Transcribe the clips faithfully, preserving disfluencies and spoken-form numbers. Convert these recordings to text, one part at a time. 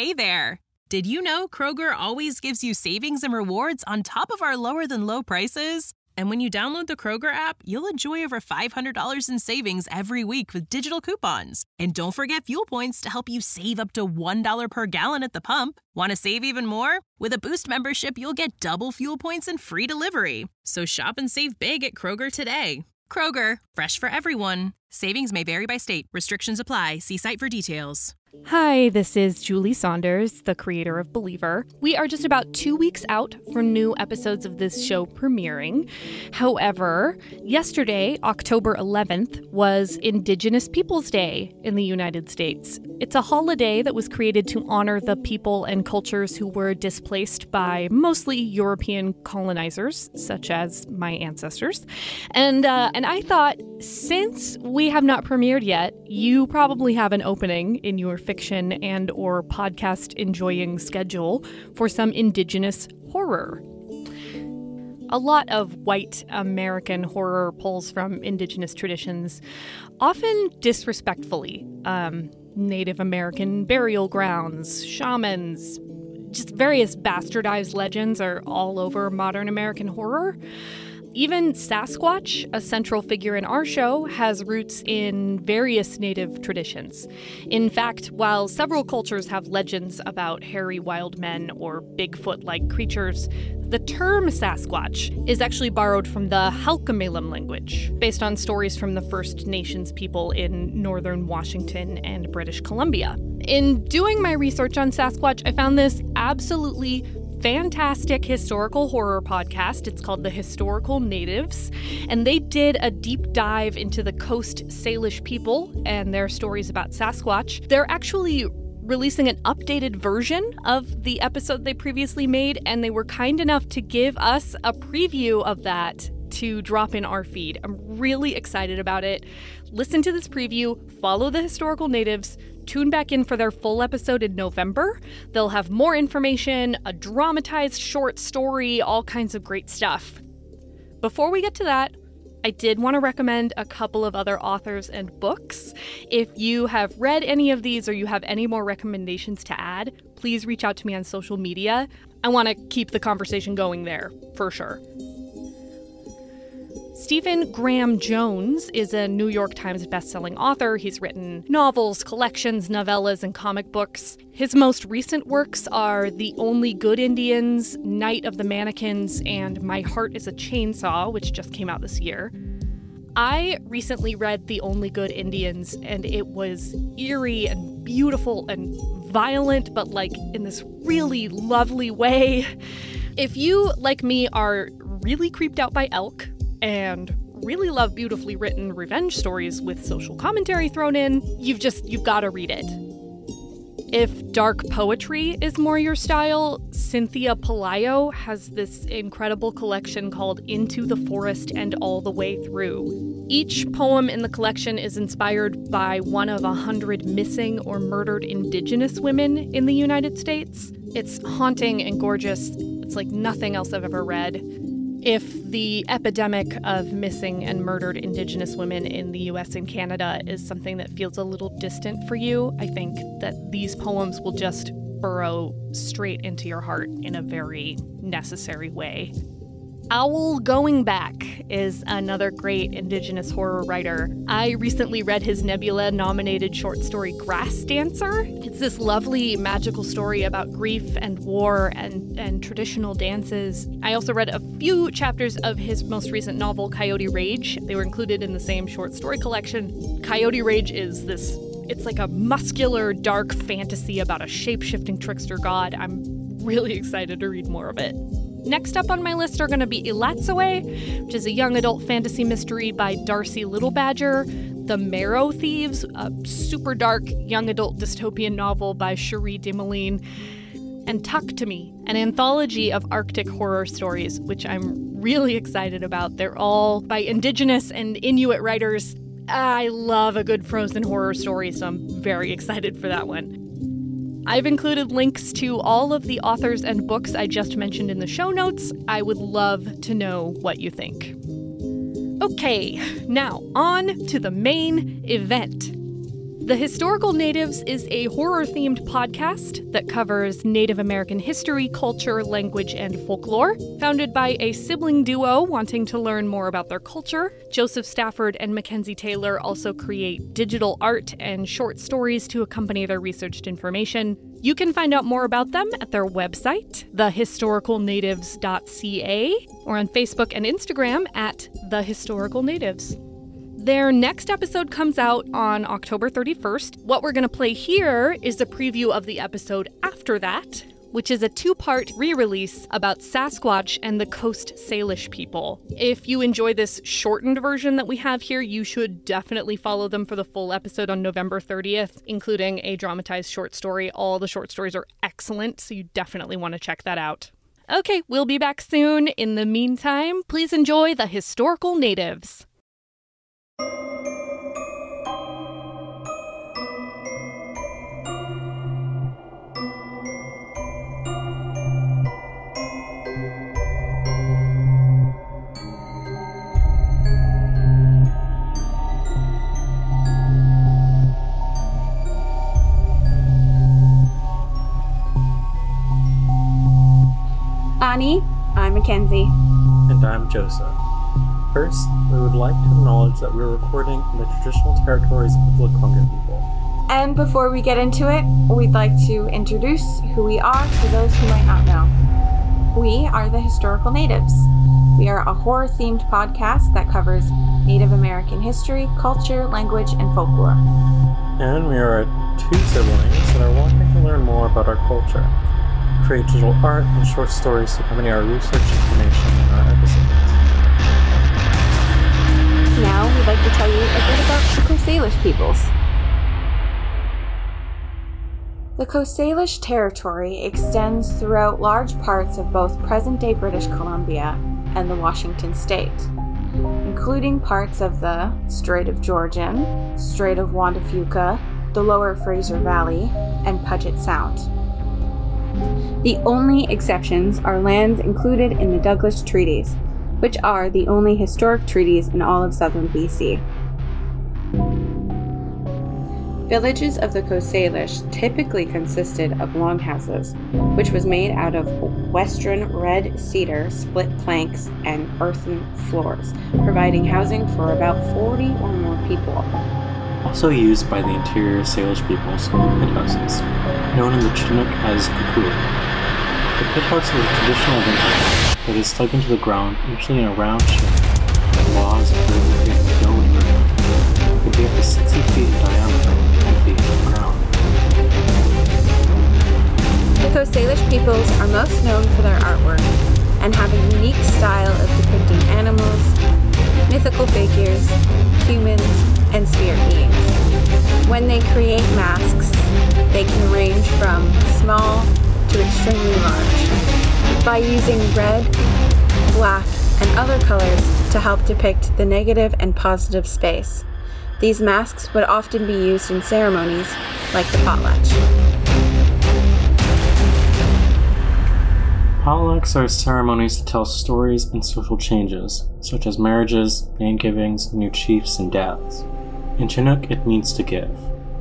Hey there! Did you know Kroger always gives you savings and rewards on top of our lower-than-low prices? And when you download the Kroger app, you'll enjoy over five hundred dollars in savings every week with digital coupons. And don't forget fuel points to help you save up to one dollar per gallon at the pump. Want to save even more? With a Boost membership, you'll get double fuel points and free delivery. So shop and save big at Kroger today. Kroger, fresh for everyone. Savings may vary by state. Restrictions apply. See site for details. Hi, this is Julie Saunders, the creator of Believer. We are just about two weeks out from new episodes of this show premiering. However, yesterday, October eleventh, was Indigenous Peoples Day in the United States. It's a holiday that was created to honor the people and cultures who were displaced by mostly European colonizers, such as my ancestors. And, uh, and I thought, since we have not premiered yet, you probably have an opening in your fiction and or podcast enjoying schedule for some Indigenous horror. A lot of white American horror pulls from Indigenous traditions, often disrespectfully. Um, Native American burial grounds, shamans, just various bastardized legends are all over modern American horror. Even Sasquatch, a central figure in our show, has roots in various native traditions. In fact, while several cultures have legends about hairy wild men or Bigfoot-like creatures, the term Sasquatch is actually borrowed from the Halkomelem language, based on stories from the First Nations people in northern Washington and British Columbia. In doing my research on Sasquatch, I found this absolutely fantastic historical horror podcast. It's called The Historical Natives, and they did a deep dive into the Coast Salish people and their stories about Sasquatch. They're actually releasing an updated version of the episode they previously made, and they were kind enough to give us a preview of that to drop in our feed. I'm really excited about it. Listen to this preview, follow The Historical Natives, tune back in for their full episode in November. They'll have more information, a dramatized short story, all kinds of great stuff. Before we get to that, I did want to recommend a couple of other authors and books. If you have read any of these or you have any more recommendations to add, please reach out to me on social media. I want to keep the conversation going there, for sure. Stephen Graham Jones is a New York Times bestselling author. He's written novels, collections, novellas, and comic books. His most recent works are The Only Good Indians, Night of the Mannequins, and My Heart is a Chainsaw, which just came out this year. I recently read The Only Good Indians, and it was eerie and beautiful and violent, but like in this really lovely way. If you, like me, are really creeped out by elk, and really love beautifully written revenge stories with social commentary thrown in, you've just, you've got to read it. If dark poetry is more your style, Cynthia Pelayo has this incredible collection called Into the Forest and All the Way Through. Each poem in the collection is inspired by one of a hundred missing or murdered Indigenous women in the United States. It's haunting and gorgeous. It's like nothing else I've ever read. If the epidemic of missing and murdered Indigenous women in the U S and Canada is something that feels a little distant for you, I think that these poems will just burrow straight into your heart in a very necessary way. Owl Going Back is another great Indigenous horror writer. I recently read his Nebula-nominated short story Grass Dancer. It's this lovely magical story about grief and war and, and traditional dances. I also read a few chapters of his most recent novel, Coyote Rage. They were included in the same short story collection. Coyote Rage is this, it's like a muscular, dark fantasy about a shape-shifting trickster god. I'm really excited to read more of it. Next up on my list are going to be Elatsoe, which is a young adult fantasy mystery by Darcy Littlebadger, The Marrow Thieves, a super dark young adult dystopian novel by Cherie Desmoulins, and Tuck to Me, an anthology of Arctic horror stories, which I'm really excited about. They're all by Indigenous and Inuit writers. I love a good frozen horror story, so I'm very excited for that one. I've included links to all of the authors and books I just mentioned in the show notes. I would love to know what you think. Okay, now on to the main event. The Historical Natives is a horror-themed podcast that covers Native American history, culture, language, and folklore. Founded by a sibling duo wanting to learn more about their culture, Joseph Stafford and Mackenzie Taylor also create digital art and short stories to accompany their researched information. You can find out more about them at their website, the historical natives dot c a, or on Facebook and Instagram at The Historical Natives. Their next episode comes out on October thirty-first. What we're going to play here is a preview of the episode after that, which is a two-part re-release about Sasquatch and the Coast Salish people. If you enjoy this shortened version that we have here, you should definitely follow them for the full episode on November thirtieth, including a dramatized short story. All the short stories are excellent, so you definitely want to check that out. Okay, we'll be back soon. In the meantime, please enjoy The Historical Natives. Ani, I'm Mackenzie. And I'm Joseph. First, we would like to acknowledge that we're recording in the traditional territories of the Lekwungen people. And before we get into it, we'd like to introduce who we are for those who might not know. We are the Historical Natives. We are a horror-themed podcast that covers Native American history, culture, language, and folklore. And we are two siblings that are wanting to learn more about our culture, create digital art and short stories to accompany our research information in our episodes. Now we'd like to tell you a bit about the Coast Salish peoples. The Coast Salish territory extends throughout large parts of both present-day British Columbia and the Washington state, including parts of the Strait of Georgian, Strait of Juan de Fuca, the Lower Fraser Valley, and Puget Sound. The only exceptions are lands included in the Douglas Treaties, which are the only historic treaties in all of southern B C. Villages of the Coast Salish typically consisted of longhouses, which was made out of western red cedar, split planks, and earthen floors, providing housing for about forty or more people. Also used by the interior Salish peoples were pit houses, known in the Chinook as kukui. The pit house was a traditional winter house that is dug into the ground, usually in a round shape, with logs vertically facing domed earth. It could be up to sixty feet in diameter and ten feet from the ground. The Coast Salish peoples are most known for their artwork and have a unique style of depicting animals, mythical figures, humans, and spirit beings. When they create masks, they can range from small to extremely large, by using red, black, and other colors to help depict the negative and positive space. These masks would often be used in ceremonies like the potlatch. Potlatches are ceremonies that tell stories and social changes, such as marriages, name givings, new chiefs, and deaths. In Chinook, it means to give.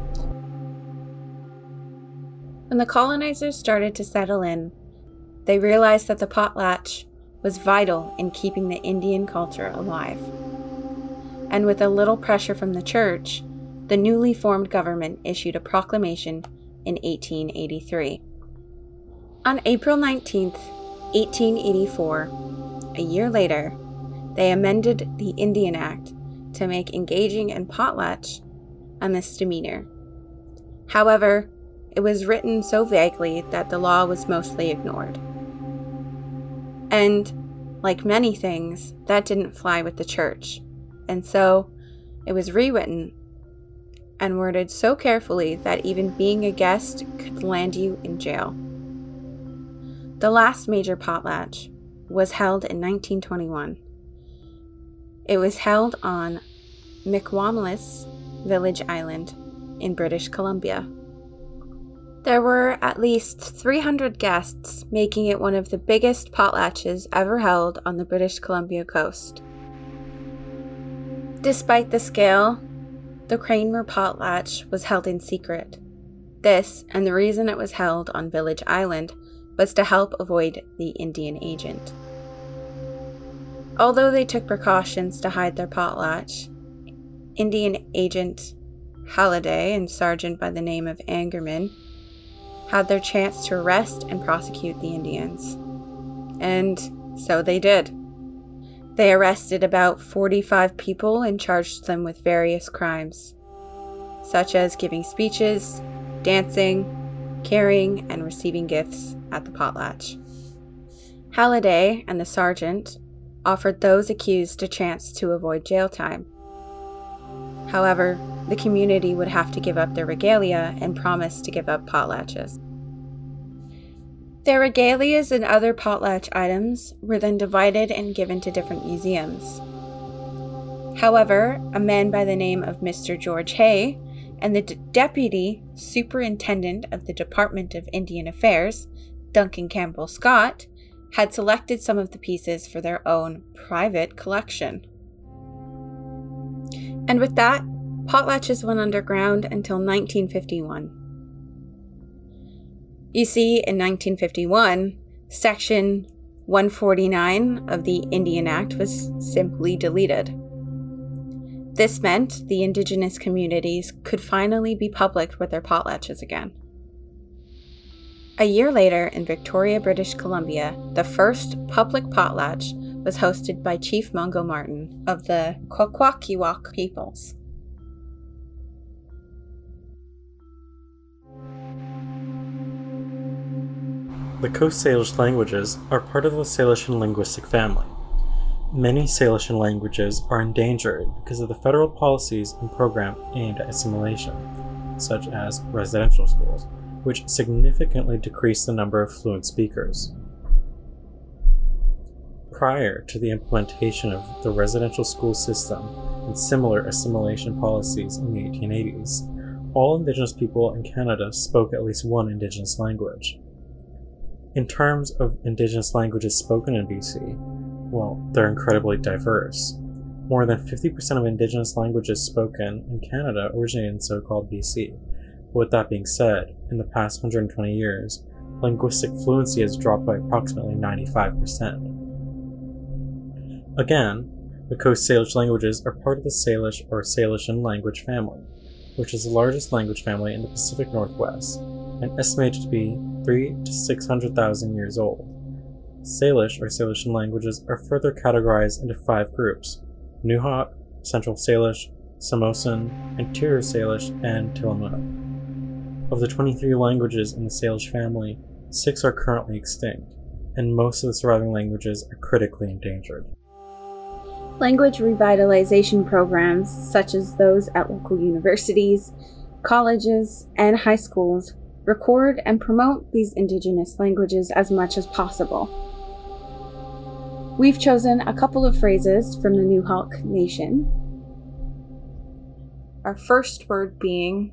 When the colonizers started to settle in, they realized that the potlatch was vital in keeping the Indian culture alive. And with a little pressure from the church, the newly formed government issued a proclamation in eighteen eighty-three. On April nineteenth, eighteen eighty-four, a year later, they amended the Indian Act to make engaging in potlatch a misdemeanor. However, it was written so vaguely that the law was mostly ignored. And, like many things, that didn't fly with the church, and so it was rewritten and worded so carefully that even being a guest could land you in jail. The last major potlatch was held in nineteen twenty-one. It was held on Mi'kwamelis Village Island in British Columbia. There were at least three hundred guests, making it one of the biggest potlatches ever held on the British Columbia coast. Despite the scale, the Cranmer potlatch was held in secret. This, and the reason it was held on Village Island, was to help avoid the Indian agent. Although they took precautions to hide their potlatch, Indian agent Halliday and sergeant by the name of Angerman had their chance to arrest and prosecute the Indians. And so they did. They arrested about forty-five people and charged them with various crimes, such as giving speeches, dancing, carrying, and receiving gifts at the potlatch. Halliday and the sergeant offered those accused a chance to avoid jail time. However, the community would have to give up their regalia and promise to give up potlatches. Their regalias and other potlatch items were then divided and given to different museums. However, a man by the name of Mister George Hay and the D- Deputy Superintendent of the Department of Indian Affairs, Duncan Campbell Scott, had selected some of the pieces for their own private collection. And with that, potlatches went underground until nineteen fifty-one. You see, in nineteen fifty-one, Section one forty-nine of the Indian Act was simply deleted. This meant the indigenous communities could finally be public with their potlatches again. A year later, in Victoria, British Columbia, the first public potlatch was hosted by Chief Mungo Martin of the Kwakwaka'wakw peoples. The Coast Salish languages are part of the Salishan linguistic family. Many Salishan languages are endangered because of the federal policies and program aimed at assimilation, such as residential schools, which significantly decrease the number of fluent speakers. Prior to the implementation of the residential school system and similar assimilation policies in the eighteen eighties, all Indigenous people in Canada spoke at least one Indigenous language. In terms of Indigenous languages spoken in B C, well, they're incredibly diverse. More than fifty percent of Indigenous languages spoken in Canada originated in so-called B C. But with that being said, in the past one hundred twenty years, linguistic fluency has dropped by approximately ninety-five percent. Again, the Coast Salish languages are part of the Salish or Salishan language family, which is the largest language family in the Pacific Northwest, and estimated to be three to six hundred thousand years old. Salish or Salishan languages are further categorized into five groups: Nuxalk, Central Salish, Samosan, Interior Salish, and Tillamook. Of the twenty-three languages in the Salish family, six are currently extinct, and most of the surviving languages are critically endangered. Language revitalization programs, such as those at local universities, colleges, and high schools, record and promote these Indigenous languages as much as possible. We've chosen a couple of phrases from the Nuxalk Nation. Our first word being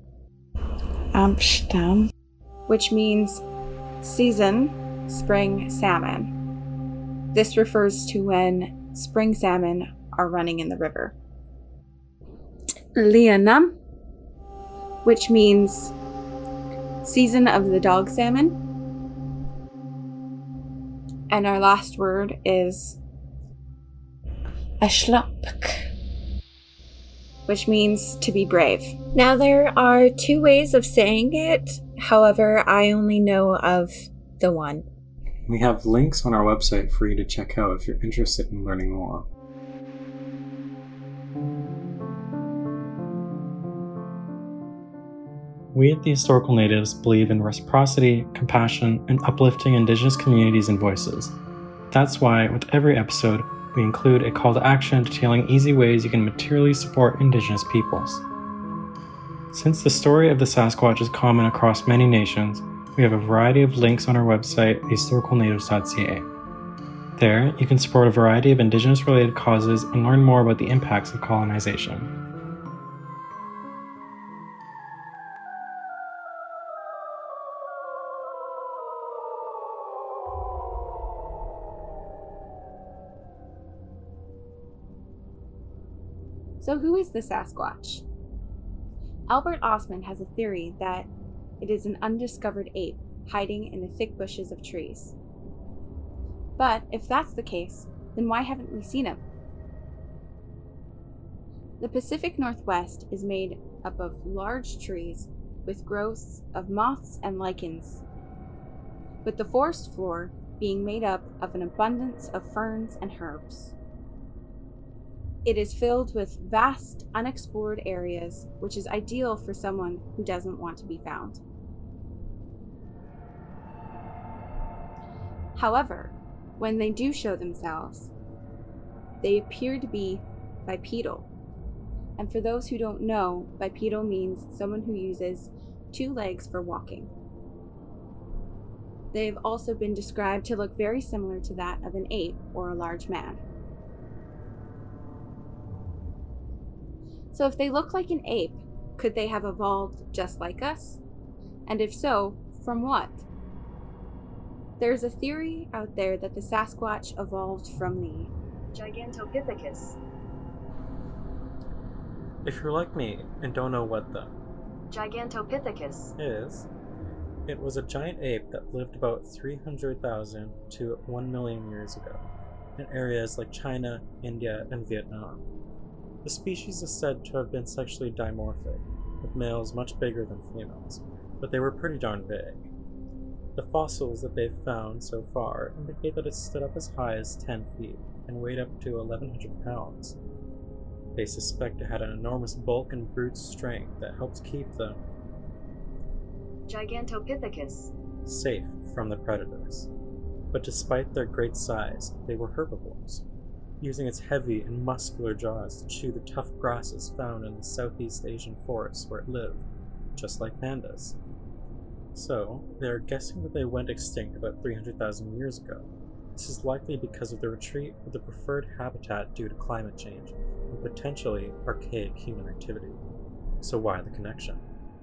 Amshtam, which means season, spring salmon. This refers to when spring salmon are running in the river. Lianam, which means season of the dog salmon. And our last word is Ashlapk, which means to be brave. Now, there are two ways of saying it. However, I only know of the one. We have links on our website for you to check out if you're interested in learning more. We at the Historical Natives believe in reciprocity, compassion, and uplifting Indigenous communities and voices. That's why, with every episode, we include a call to action detailing easy ways you can materially support Indigenous peoples. Since the story of the Sasquatch is common across many nations, we have a variety of links on our website, the historical natives dot c a. There, you can support a variety of Indigenous-related causes and learn more about the impacts of colonization. So who is the Sasquatch? Albert Ostman has a theory that it is an undiscovered ape hiding in the thick bushes of trees. But if that's the case, then why haven't we seen him? The Pacific Northwest is made up of large trees with growths of moss and lichens, with the forest floor being made up of an abundance of ferns and herbs. It is filled with vast, unexplored areas, which is ideal for someone who doesn't want to be found. However, when they do show themselves, they appear to be bipedal. And for those who don't know, bipedal means someone who uses two legs for walking. They have also been described to look very similar to that of an ape or a large man. So if they look like an ape, could they have evolved just like us? And if so, from what? There's a theory out there that the Sasquatch evolved from the Gigantopithecus. If you're like me and don't know what the Gigantopithecus is, it was a giant ape that lived about three hundred thousand to one million years ago in areas like China, India, and Vietnam. The species is said to have been sexually dimorphic, with males much bigger than females, but they were pretty darn big. The fossils that they've found so far indicate that it stood up as high as ten feet and weighed up to eleven hundred pounds. They suspect it had an enormous bulk and brute strength that helps keep them Gigantopithecus safe from the predators. But despite their great size, they were herbivores, using its heavy and muscular jaws to chew the tough grasses found in the Southeast Asian forests where it lived, just like pandas. So, they are guessing that they went extinct about three hundred thousand years ago. This is likely because of the retreat of the preferred habitat due to climate change and potentially archaic human activity. So why the connection?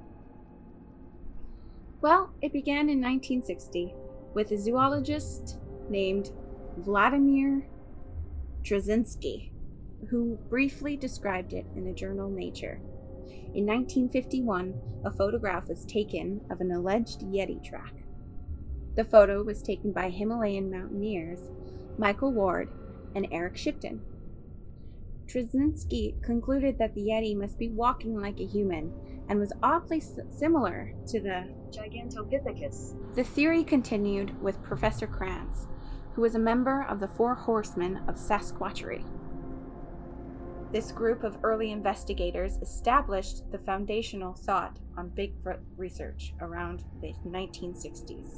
Well, it began in nineteen sixty with a zoologist named Vladimir Trzynski, who briefly described it in the journal Nature. In nineteen fifty-one, a photograph was taken of an alleged Yeti track. The photo was taken by Himalayan mountaineers Michael Ward and Eric Shipton. Trzynski concluded that the Yeti must be walking like a human and was oddly s- similar to the Gigantopithecus. The theory continued with Professor Krantz, who was a member of the Four Horsemen of Sasquatchery. This group of early investigators established the foundational thought on Bigfoot research around the nineteen sixties.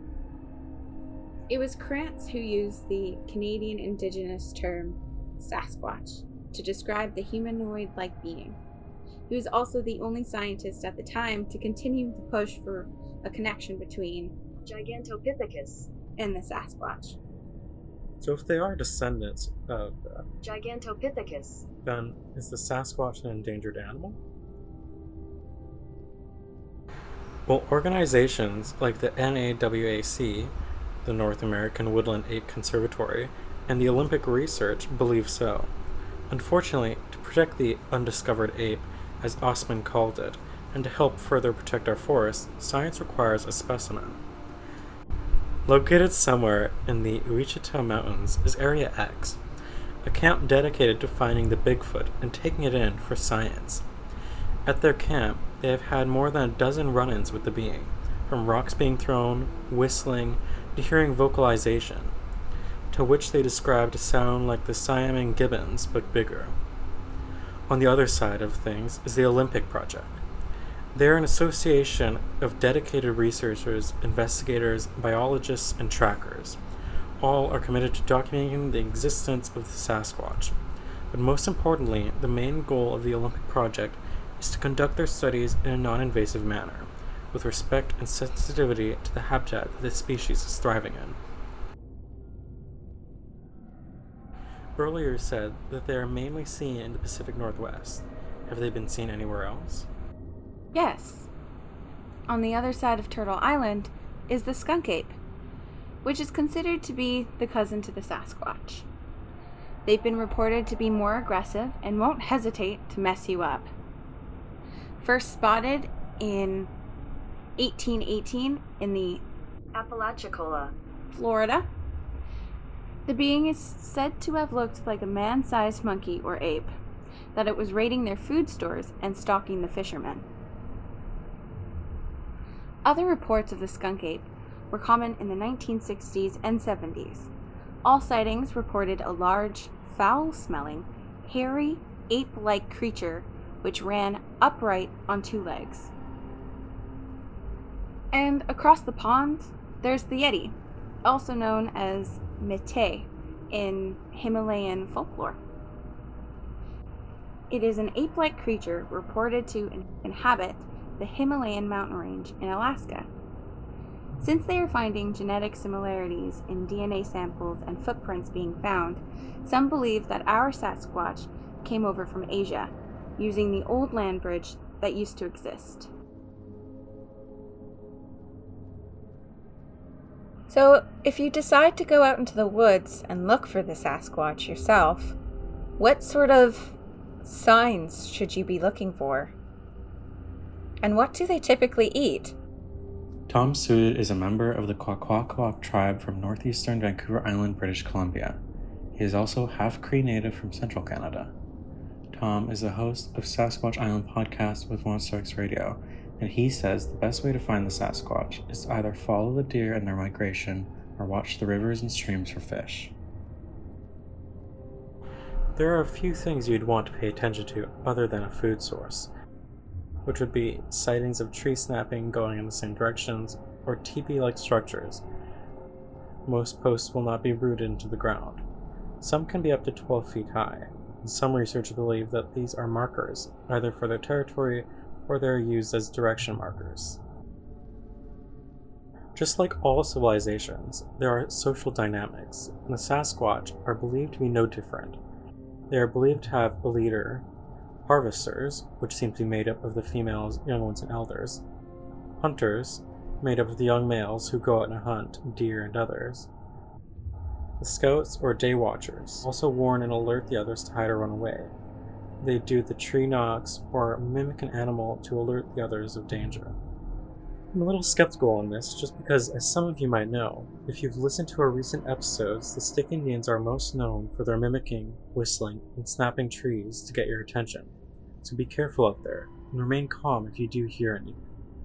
It was Krantz who used the Canadian Indigenous term Sasquatch to describe the humanoid-like being. He was also the only scientist at the time to continue the push for a connection between Gigantopithecus and the Sasquatch. So if they are descendants of the Gigantopithecus, then is the Sasquatch an endangered animal? Well, organizations like the N A W A C, the North American Woodland Ape Conservatory, and the Olympic Research believe so. Unfortunately, to protect the undiscovered ape, as Ostman called it, and to help further protect our forests, science requires a specimen. Located somewhere in the Ouachita Mountains is Area X, a camp dedicated to finding the Bigfoot and taking it in for science. At their camp, they have had more than a dozen run-ins with the being, from rocks being thrown, whistling, to hearing vocalization, to which they described a sound like the Siamang gibbons, but bigger. On the other side of things is the Olympic Project. They are an association of dedicated researchers, investigators, biologists, and trackers. All are committed to documenting the existence of the Sasquatch. But most importantly, the main goal of the Olympic Project is to conduct their studies in a non-invasive manner, with respect and sensitivity to the habitat that this species is thriving in. Earlier said that they are mainly seen in the Pacific Northwest. Have they been seen anywhere else? Yes. On the other side of Turtle Island is the skunk ape, which is considered to be the cousin to the Sasquatch. They've been reported to be more aggressive and won't hesitate to mess you up. First spotted in eighteen eighteen in the Apalachicola, Florida. The being is said to have looked like a man-sized monkey or ape, that it was raiding their food stores and stalking the fishermen. Other reports of the skunk ape were common in the nineteen sixties and seventies. All sightings reported a large, foul-smelling, hairy, ape-like creature which ran upright on two legs. And across the pond, there's the Yeti, also known as Métis in Himalayan folklore. It is an ape-like creature reported to in- inhabit the Himalayan mountain range in Alaska. Since they are finding genetic similarities in D N A samples and footprints being found, some believe that our Sasquatch came over from Asia, using the old land bridge that used to exist. So, if you decide to go out into the woods and look for the Sasquatch yourself, what sort of signs should you be looking for? And what do they typically eat? Tom Sood is a member of the Kwakwaka'wakw tribe from northeastern Vancouver Island, British Columbia. He is also half Cree native from central Canada. Tom is the host of Sasquatch Island podcast with Monster X Radio, and he says the best way to find the Sasquatch is to either follow the deer in their migration or watch the rivers and streams for fish. There are a few things you'd want to pay attention to other than a food source, which would be sightings of tree snapping going in the same directions or teepee-like structures. Most posts will not be rooted into the ground. Some can be up to twelve feet high, and some researchers believe that these are markers, either for their territory or they are used as direction markers. Just like all civilizations, there are social dynamics, and the Sasquatch are believed to be no different. They are believed to have a leader, harvesters, which seem to be made up of the females, young ones, and elders, hunters, made up of the young males who go out and hunt deer and others, the scouts or day watchers, also warn and alert the others to hide or run away. They do the tree knocks or mimic an animal to alert the others of danger. I'm a little skeptical on this just because, as some of you might know, if you've listened to our recent episodes, the Stick Indians are most known for their mimicking, whistling, and snapping trees to get your attention. So be careful out there, and remain calm if you do hear anything.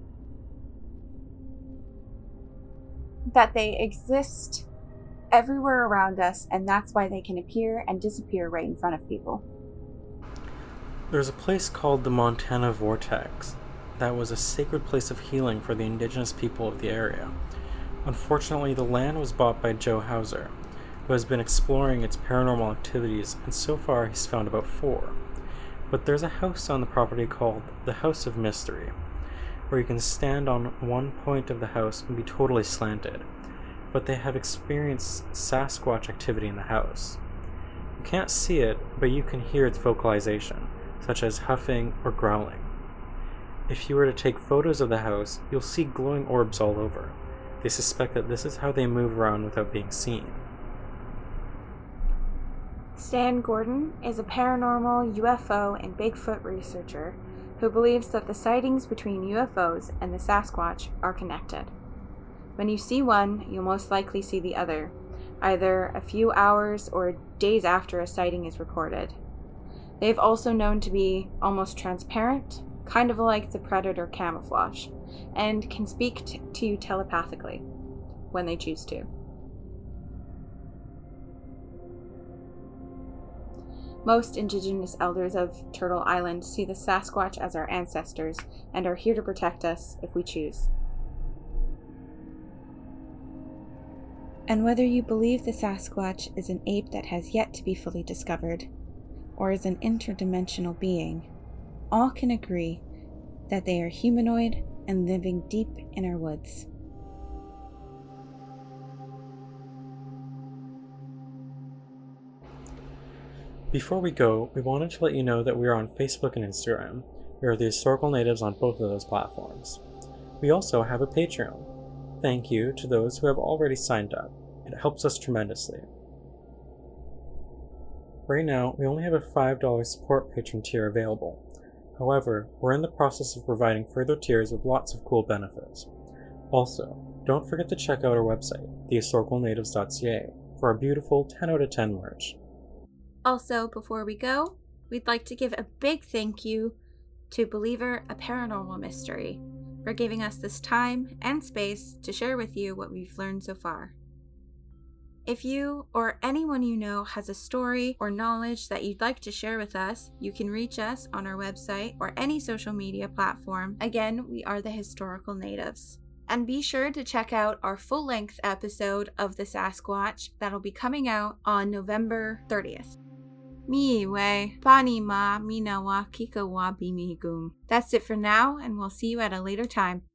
That they exist everywhere around us, and that's why they can appear and disappear right in front of people. There's a place called the Montana Vortex that was a sacred place of healing for the indigenous people of the area. Unfortunately, the land was bought by Joe Hauser, who has been exploring its paranormal activities, and so far he's found about four. But there's a house on the property called the House of Mystery, where you can stand on one point of the house and be totally slanted, but they have experienced Sasquatch activity in the house. You can't see it, but you can hear its vocalization, such as huffing or growling. If you were to take photos of the house, you'll see glowing orbs all over. They suspect that this is how they move around without being seen. Stan Gordon is a paranormal U F O and Bigfoot researcher who believes that the sightings between U F Os and the Sasquatch are connected. When you see one, you'll most likely see the other, either a few hours or days after a sighting is reported. They've also known to be almost transparent, kind of like the predator camouflage, and can speak t- to you telepathically when they choose to. Most Indigenous elders of Turtle Island see the Sasquatch as our ancestors and are here to protect us if we choose. And whether you believe the Sasquatch is an ape that has yet to be fully discovered, or is an interdimensional being, all can agree that they are humanoid and living deep in our woods. Before we go, we wanted to let you know that we are on Facebook and Instagram. We are the Historical Natives on both of those platforms. We also have a Patreon. Thank you to those who have already signed up. It helps us tremendously. Right now, we only have a five dollars support patron tier available. However, we're in the process of providing further tiers with lots of cool benefits. Also, don't forget to check out our website, the historical natives dot c a, for our beautiful ten out of ten merch. Also, before we go, we'd like to give a big thank you to Believer, a Paranormal Mystery, for giving us this time and space to share with you what we've learned so far. If you or anyone you know has a story or knowledge that you'd like to share with us, you can reach us on our website or any social media platform. Again, we are the Historical Natives. And be sure to check out our full-length episode of The Sasquatch that'll be coming out on November thirtieth. Miiwe, Panima, Minawa, Kikawa, Bimihigum. That's it for now, and we'll see you at a later time.